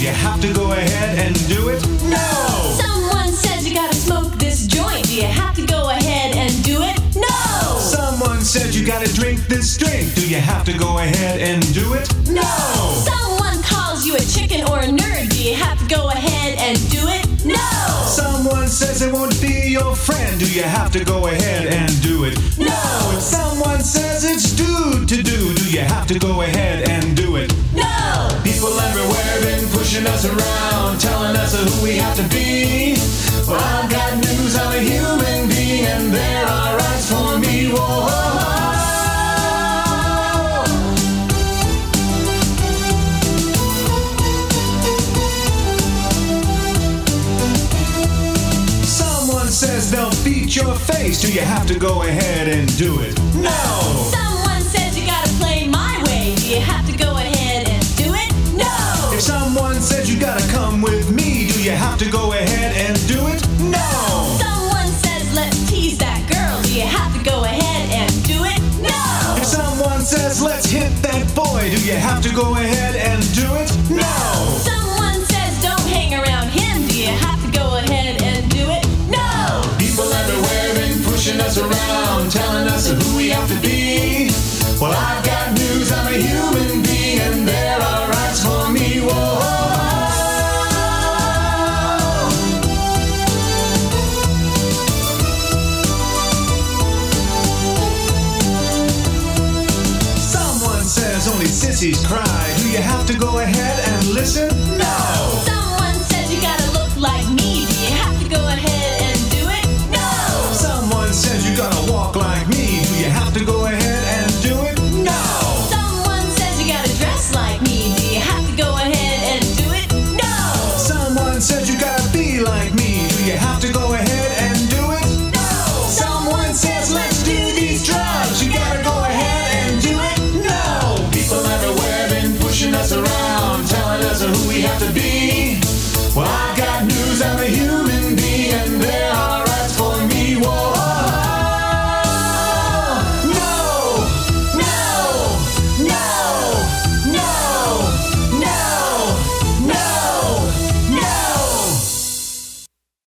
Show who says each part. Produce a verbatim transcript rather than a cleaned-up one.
Speaker 1: you have to go ahead and do it? No!
Speaker 2: Someone says you gotta smoke this joint. Do you have to go ahead and do it? No!
Speaker 1: Someone said you gotta drink this drink. Do you have to go ahead and do it? No!
Speaker 2: Someone calls you a chicken or a nerd. Do you have to go ahead and do it? No!
Speaker 1: Someone says they won't be your friend. Do you have to go ahead and do it?
Speaker 2: No!
Speaker 1: If someone says it's due to do, do you have to go ahead and do it?
Speaker 2: No!
Speaker 1: People everywhere been pushing us around, telling us who we have to be. Well, I've got news, I'm a human being, and there are rights for me. Whoa. Someone says they'll beat your face. Do you have to go ahead and do it? No!
Speaker 2: Someone says you gotta play my way. Do you have to go ahead and do it? No!
Speaker 1: If someone says you gotta come with me, do you have to go ahead and do it? No!
Speaker 2: Someone says let's tease that girl. Do you have to go ahead and do it? No!
Speaker 1: If someone says let's hit that boy, do you have to go ahead and do it? No!
Speaker 2: Someone says don't hang around him. Do you have to go ahead and do it? No!
Speaker 1: People everywhere been pushing us around, telling us who we have to be. Well, I've got